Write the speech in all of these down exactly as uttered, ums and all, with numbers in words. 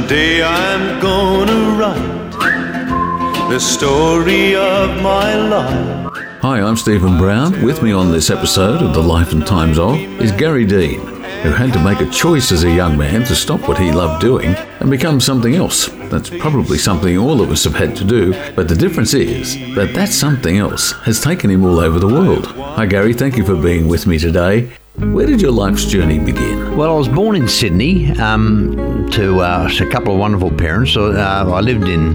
Today I'm gonna write the story of my life. Hi, I'm Stephen Brown. With me on this episode of The Life and Times Of is Gary Dean, who had to make a choice as a young man to stop what he loved doing and become something else. That's probably something all of us have had to do, but the difference is that that something else has taken him all over the world. Hi Gary, thank you for being with me today. Where did your life's journey begin? Well, I was born in Sydney um, to uh, a couple of wonderful parents. So, uh, I lived in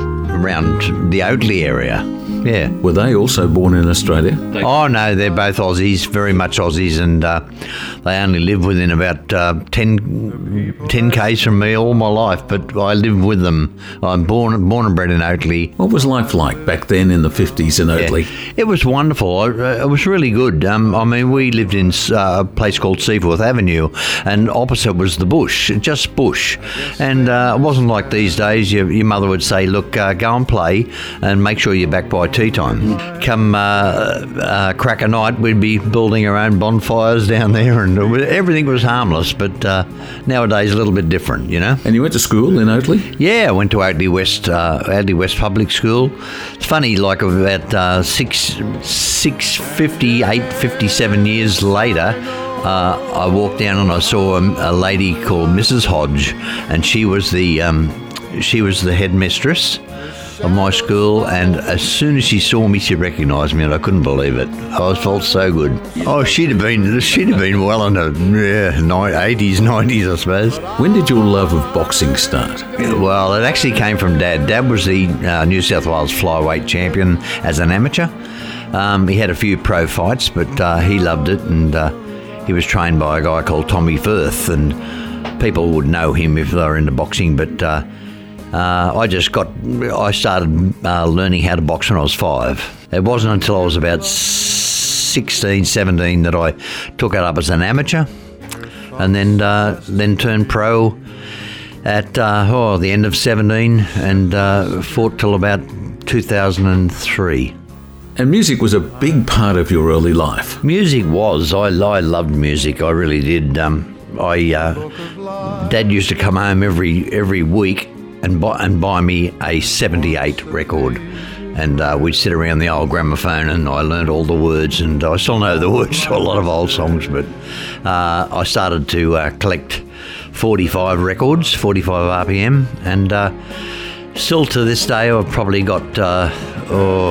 around the Oatley area. Yeah. Were they also born in Australia? Oh, no, they're both Aussies, very much Aussies, and uh, they only live within about uh, ten, ten kays from me all my life, but I lived with them. I'm born born and bred in Oatley. What was life like back then in the fifties in Oatley? Yeah. It was wonderful. It was really good. Um, I mean, we lived in a place called Seaforth Avenue, and opposite was the bush, just bush. And uh, it wasn't like these days. Your, your mother would say, look, uh, go and play and make sure you're back by tea time. Come uh, uh, crack a night, we'd be building our own bonfires down there, and everything was harmless, but uh, nowadays a little bit different, you know. And you went to school in Oatley? Yeah, I went to Oatley West, uh, Oatley West Public School. It's funny, like about uh, six, six, fifty-eight, fifty-seven years later, uh, I walked down and I saw a, a lady called Missus Hodge, and she was the um, she was the headmistress of my school, and as soon as she saw me, she recognised me, and I couldn't believe it. I felt so good. Oh, she'd have been she'd have been well in the yeah, eighties, nineties, I suppose. When did your love of boxing start? Well, it actually came from Dad. Dad was the uh, New South Wales flyweight champion as an amateur. Um, he had a few pro fights, but uh, he loved it, and uh, he was trained by a guy called Tommy Firth, and people would know him if they were into boxing, but Uh, Uh, I just got, I started uh, learning how to box when I was five. It wasn't until I was about sixteen, seventeen that I took it up as an amateur, and then uh, then turned pro at uh, oh, the end of seventeen, and uh, fought till about two thousand three. And music was a big part of your early life. Music was. I, I loved music. I really did. Um, I uh, Dad used to come home every every week and buy, and buy me a seventy-eight record, and uh, we'd sit around the old gramophone, and I learned all the words, and I still know the words to a lot of old songs, but uh, I started to uh, collect forty-five records, forty-five R P M, and uh, still to this day I've probably got uh, oh,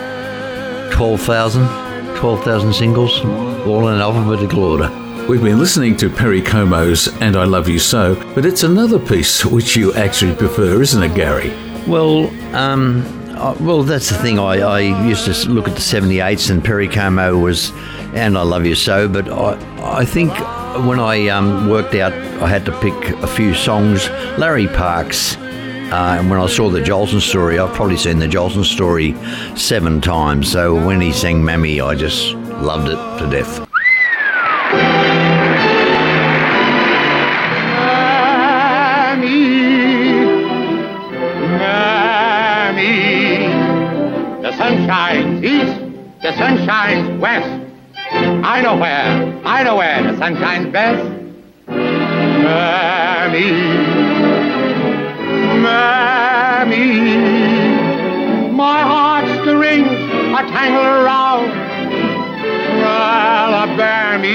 twelve thousand, twelve thousand singles, all in alphabetical order. We've been listening to Perry Como's And I Love You So, but it's another piece which you actually prefer, isn't it, Gary? Well, um, uh, well, that's the thing. I, I used to look at the seventy-eights, and Perry Como was And I Love You So, but I, I think when I um, worked out I had to pick a few songs, Larry Parks, uh, and when I saw the Jolson Story, I've probably seen the Jolson Story seven times, so when he sang Mammy, I just loved it to death. The sun shines east, the sun shines west. I know where, I know where the sun shines best. Mammy, Mammy, my heartstrings are tangled around Alabama.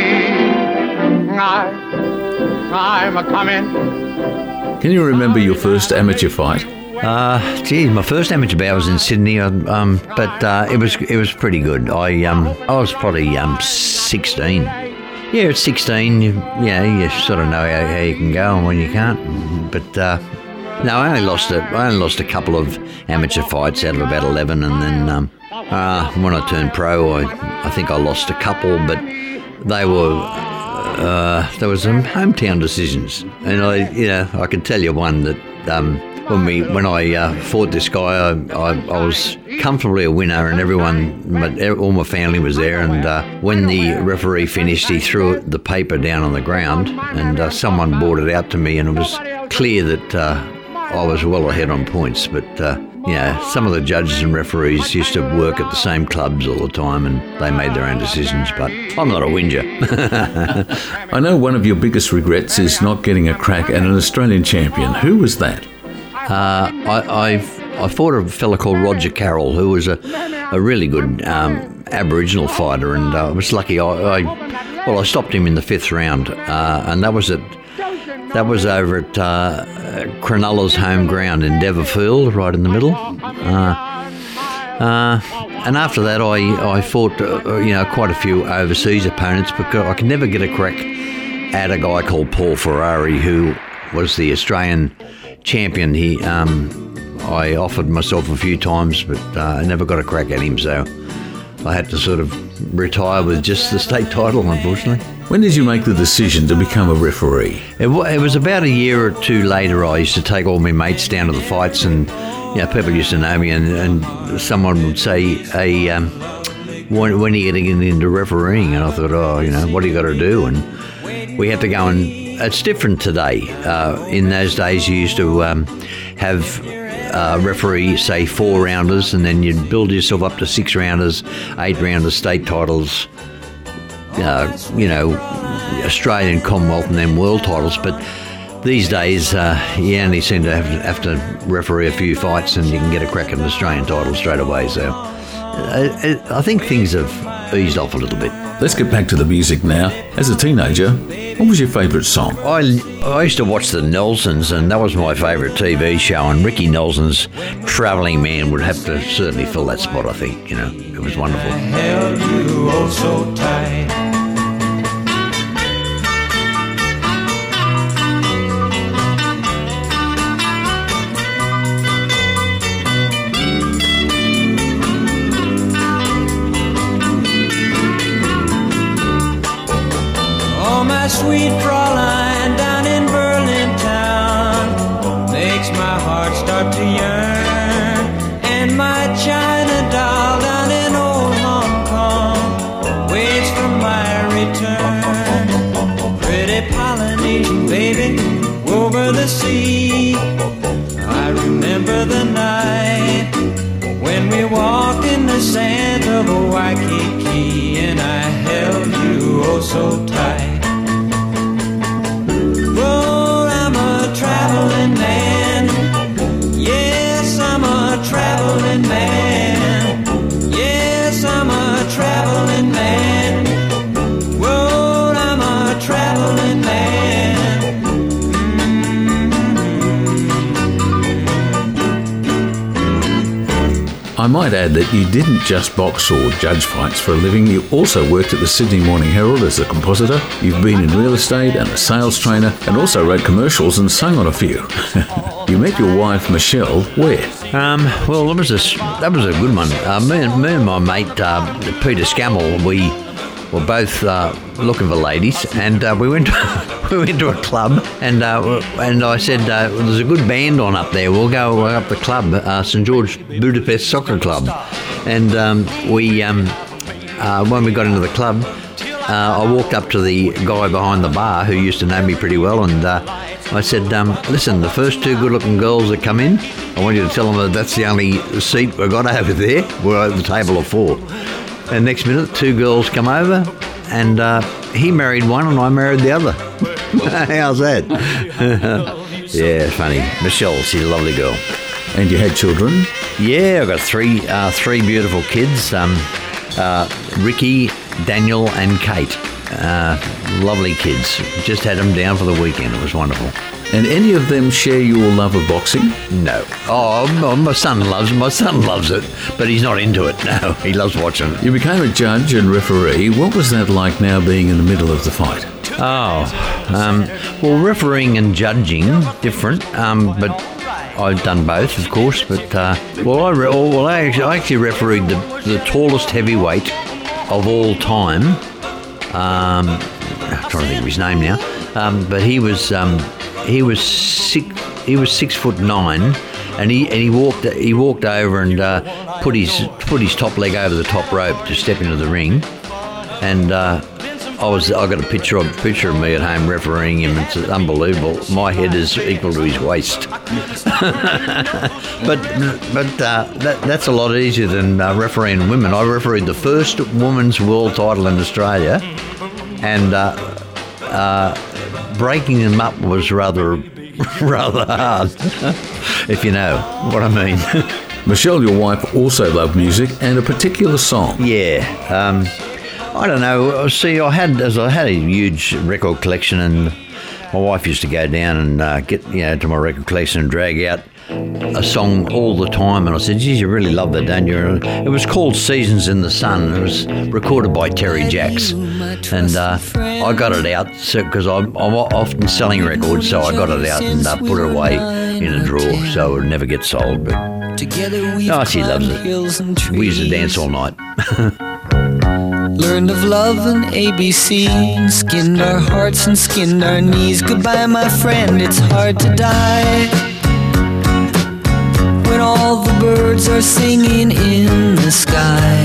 I, I'm a-coming. Can you remember your first amateur fight? Uh, gee, my first amateur bout was in Sydney, um, but uh, it was it was pretty good. I um I was probably um sixteen. Yeah, at sixteen, you, yeah, you sort of know how, how you can go and when you can't. But uh, no, I only lost a I only lost a couple of amateur fights out of about eleven, and then um, uh, when I turned pro, I I think I lost a couple, but they were. Uh, there was some hometown decisions, and I, you know, I can tell you one that um, when we when I uh, fought this guy, I, I, I was comfortably a winner, and everyone, my, all my family was there. And uh, when the referee finished, he threw the paper down on the ground, and uh, someone brought it out to me, and it was clear that uh, I was well ahead on points. But uh, you know, some of the judges and referees used to work at the same clubs all the time and they made their own decisions, but I'm not a whinger. I know one of your biggest regrets is not getting a crack at an Australian champion. Who was that? Uh, I, I've, I fought a fella called Roger Carroll, who was a, a really good um, Aboriginal fighter, and uh, I was lucky. I, I well, I stopped him in the fifth round, uh, and that was at that was over at uh, Cronulla's home ground in Deverfield, right in the middle. Uh, uh, and after that, I I fought uh, you know quite a few overseas opponents, because I could never get a crack at a guy called Paul Ferrari, who was the Australian champion. He um, I offered myself a few times, but uh, I never got a crack at him, so I had to sort of retire with just the state title, unfortunately. When did you make the decision to become a referee? It, w- it was about a year or two later. I used to take all my mates down to the fights, and you know, people used to know me, and, and someone would say, hey, um, when, when are you getting into refereeing? And I thought, oh, you know, what do you got to do? And we had to go, and it's different today. Uh, in those days, you used to um, have uh, referee, say, four rounders, and then you'd build yourself up to six rounders, eight rounders, state titles, uh, you know, Australian, Commonwealth, and then world titles. But these days, uh, you only seem to have, have to referee a few fights and you can get a crack at an Australian title straight away. So uh, I think things have eased off a little bit. Let's get back to the music now. As a teenager, what was your favourite song? I, I used to watch the Nelsons, and that was my favourite T V show, and Ricky Nelson's Travelling Man would have to certainly fill that spot, I think. You know, it was wonderful. I held you oh so tight. Sweet Fraulein down in Berlin town makes my heart start to yearn, and my China doll down in old Hong Kong waits for my return. Pretty Polynesian baby over the sea, I remember the night when we walked in the sands of Waikiki, and I held you oh so tight. Traveling man, yes, I'm a traveling man. Yes, I'm a traveling man. Whoa, I'm a traveling man. I might add that you didn't just box or judge fights for a living, you also worked at the Sydney Morning Herald as a compositor. You've been in real estate and a sales trainer, and also wrote commercials and sung on a few. You met your wife, Michelle, where? Um, well, that was a, that was a good one. Uh, me, and, me and my mate, uh, Peter Scammell, we were both uh, looking for ladies, and uh, we went to, we went to a club, and uh, and I said, uh, well, there's a good band on up there. We'll go up the club, uh, St George Budapest Soccer Club, and um, we um, uh, when we got into the club, uh, I walked up to the guy behind the bar who used to know me pretty well, and uh, I said, um, listen, the first two good-looking girls that come in, I want you to tell them that that's the only seat we've got over there. We're at the table of four. And next minute, two girls come over, and uh, he married one and I married the other. How's that? Yeah, funny. Michelle, she's a lovely girl. And you had children? Yeah, I've got three uh, three beautiful kids, um, uh, Ricky, Daniel and Kate. Uh, lovely kids. Just had them down for the weekend. It was wonderful. And any of them share your love of boxing? No. Oh, my son loves it. My son loves it, but he's not into it. No, he loves watching it. You became a judge and referee. What was that like now being in the middle of the fight? Oh, um, well, refereeing and judging, different, um, but I've done both, of course. But, uh, well, I, re- well, I actually, I actually refereed the, the tallest heavyweight of all time. Um, I'm trying to think of his name now. Um, but he was... Um, He was six. He was six foot nine, and he and he walked. He walked over and uh, put his put his top leg over the top rope to step into the ring, and uh, I was I got a picture of picture of me at home refereeing him. It's unbelievable. My head is equal to his waist. but but uh, that, that's a lot easier than uh, refereeing women. I refereed the first women's world title in Australia, and uh, uh, breaking them up was rather rather hard, if you know what I mean. Michelle, your wife, also loved music and a particular song. Yeah. Um, I don't know. See, I had as I had a huge record collection, and my wife used to go down and uh, get you know to my record collection and drag out a song all the time. And I said, "Geez, you really love that, don't you?" And it was called "Seasons in the Sun." It was recorded by Terry Jacks, and uh, I got it out because so, I'm, I'm often selling records, so I got it out and uh, put it away in a drawer so it would never get sold. But oh, she loves it. We used to dance all night. Learned of love and A B C, and skinned our hearts and skinned our knees. Goodbye, my friend, it's hard to die when all the birds are singing in the sky.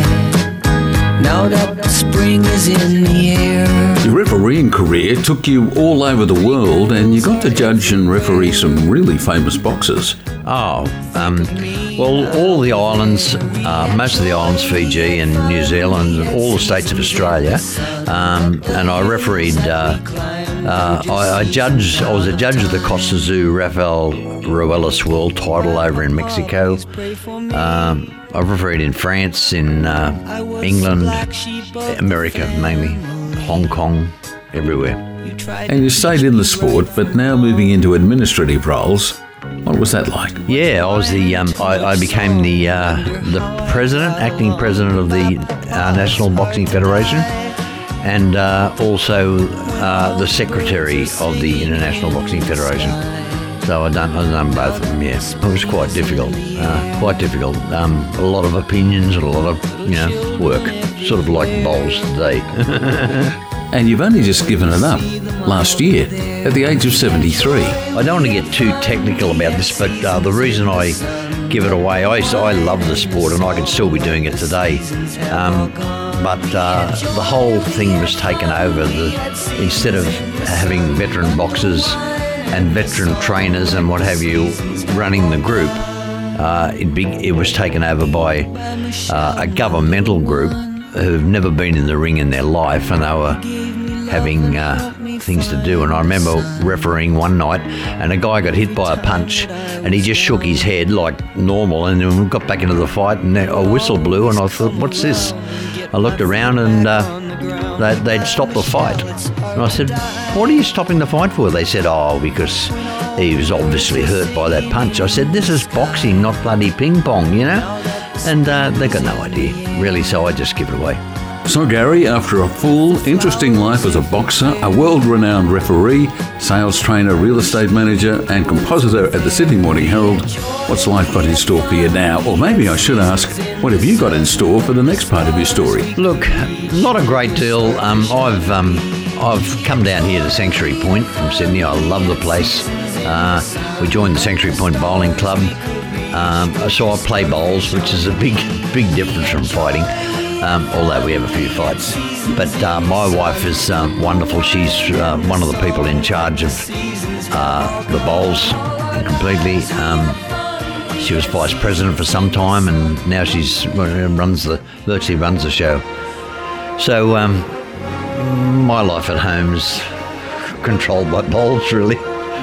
Now that spring is in the air. Your refereeing career took you all over the world, and you got to judge and referee some really famous boxers. Oh, um, well, all the islands, uh, most of the islands, Fiji and New Zealand, and all the states of Australia, um, and I refereed. Uh, uh, I, I judged. I was a judge of the Costa Zoo Rafael Ruelas World Title over in Mexico. Um, I've refereed in France, in uh, England, America mainly, Hong Kong, everywhere. And you stayed in the sport, but now moving into administrative roles. What was that like? Yeah, I was the. Um, I, I became the uh, the president, acting president of the uh, National Boxing Federation, and uh, also uh, the secretary of the International Boxing Federation. So I done, I done both of them. Yeah, it was quite difficult. Uh, quite difficult. Um, a lot of opinions and a lot of you know work. Sort of like bowls today. And you've only just given it up last year at the age of seventy-three. I don't want to get too technical about this, but uh, the reason I give it away, I, I love the sport and I could still be doing it today. Um, but uh, the whole thing was taken over. The, instead of having veteran boxers and veteran trainers and what have you running the group, uh, it, be, it was taken over by uh, a governmental group who've never been in the ring in their life, and they were having uh, things to do. And I remember refereeing one night, and a guy got hit by a punch, and he just shook his head like normal, and then we got back into the fight, and a whistle blew, and I thought, what's this? I looked around, and uh, they, they'd stopped the fight. And I said, what are you stopping the fight for? They said, oh, because he was obviously hurt by that punch. I said, this is boxing, not bloody ping pong, you know? And uh, they got no idea, really, so I just give it away. So Gary, after a full, interesting life as a boxer, a world-renowned referee, sales trainer, real estate manager and compositor at the Sydney Morning Herald, what's life got in store for you now? Or maybe I should ask, what have you got in store for the next part of your story? Look, not a great deal. Um, I've um, I've come down here to Sanctuary Point from Sydney. I love the place. Uh, we joined the Sanctuary Point Bowling Club. Um, so I play bowls, which is a big, big difference from fighting, um, although we have a few fights. But uh, my wife is um, wonderful. She's uh, one of the people in charge of uh, the bowls completely. Um, she was vice president for some time, and now she's runs the virtually runs the show. So um, my life at home is controlled by bowls, really,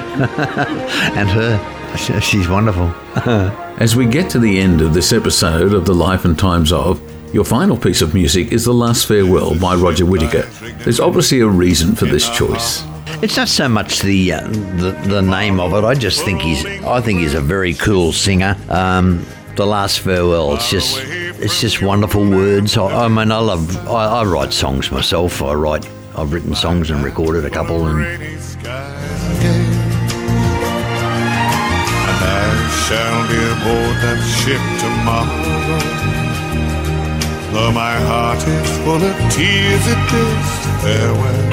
and her. She's wonderful. As we get to the end of this episode of The Life and Times Of, your final piece of music is The Last Farewell by Roger Whittaker. There's obviously a reason for this choice. It's not so much the, uh, the the name of it. I just think he's I think he's a very cool singer. Um, The Last Farewell. It's just it's just wonderful words. I, I mean, I love. I, I write songs myself. I write. I've written songs and recorded a couple. And shall be aboard that ship tomorrow. Though my heart is full of tears at this farewell.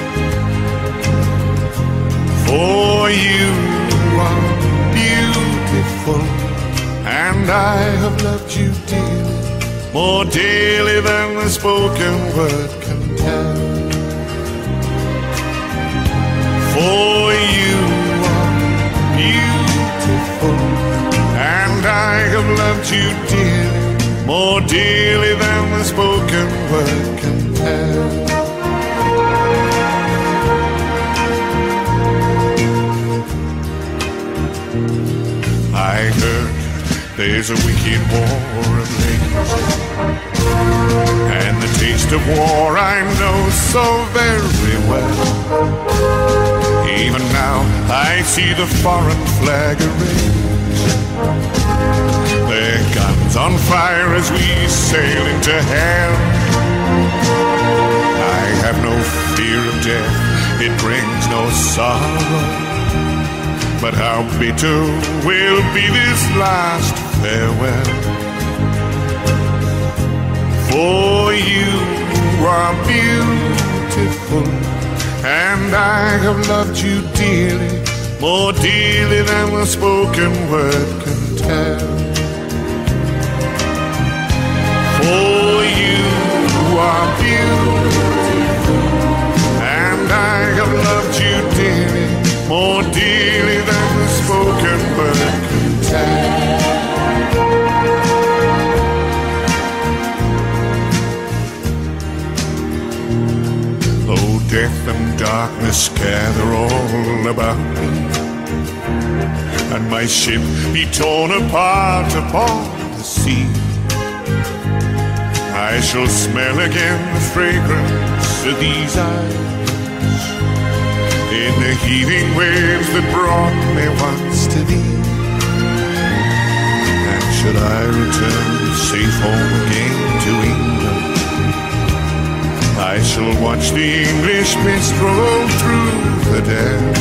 For you are beautiful, and I have loved you dearly, more dearly than the spoken word can tell. For you are beautiful, and I have loved you dearly, more dearly than the spoken word can tell. I heard there's a wicked war ablaze, and the taste of war I know so very well. Even now I see the foreign flag arrays, their guns on fire as we sail into hell. I have no fear of death, it brings no sorrow, but how bitter will be this last farewell. For you are beautiful, and I have loved you dearly, more dearly than the spoken word can tell. For you are beautiful, and I have loved you dearly, more dearly than the spoken word can tell. Though death and darkness gather all about me, and my ship be torn apart upon the sea, I shall smell again the fragrance of these eyes in the heaving waves that brought me once to thee. And should I return safe home again to England, I shall watch the English mist roll through the dell.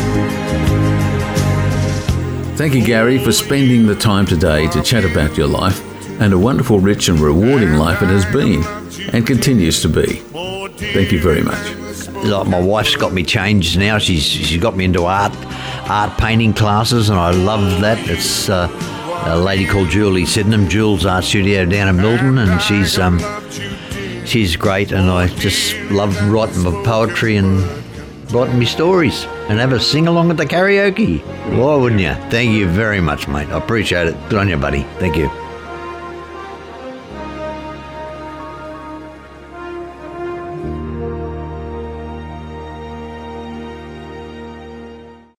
Thank you, Gary, for spending the time today to chat about your life and a wonderful, rich and rewarding life it has been and continues to be. Thank you very much. Like my wife's got me changed now. She's she's got me into art art painting classes, and I love that. It's uh, a lady called Julie Sydenham, Jules Art Studio down in Milton, and she's um she's great. And I just love writing my poetry and writing me stories, and have a sing along at the karaoke. Why wouldn't you? Thank you very much, mate. I appreciate it. Good on you, buddy. Thank you.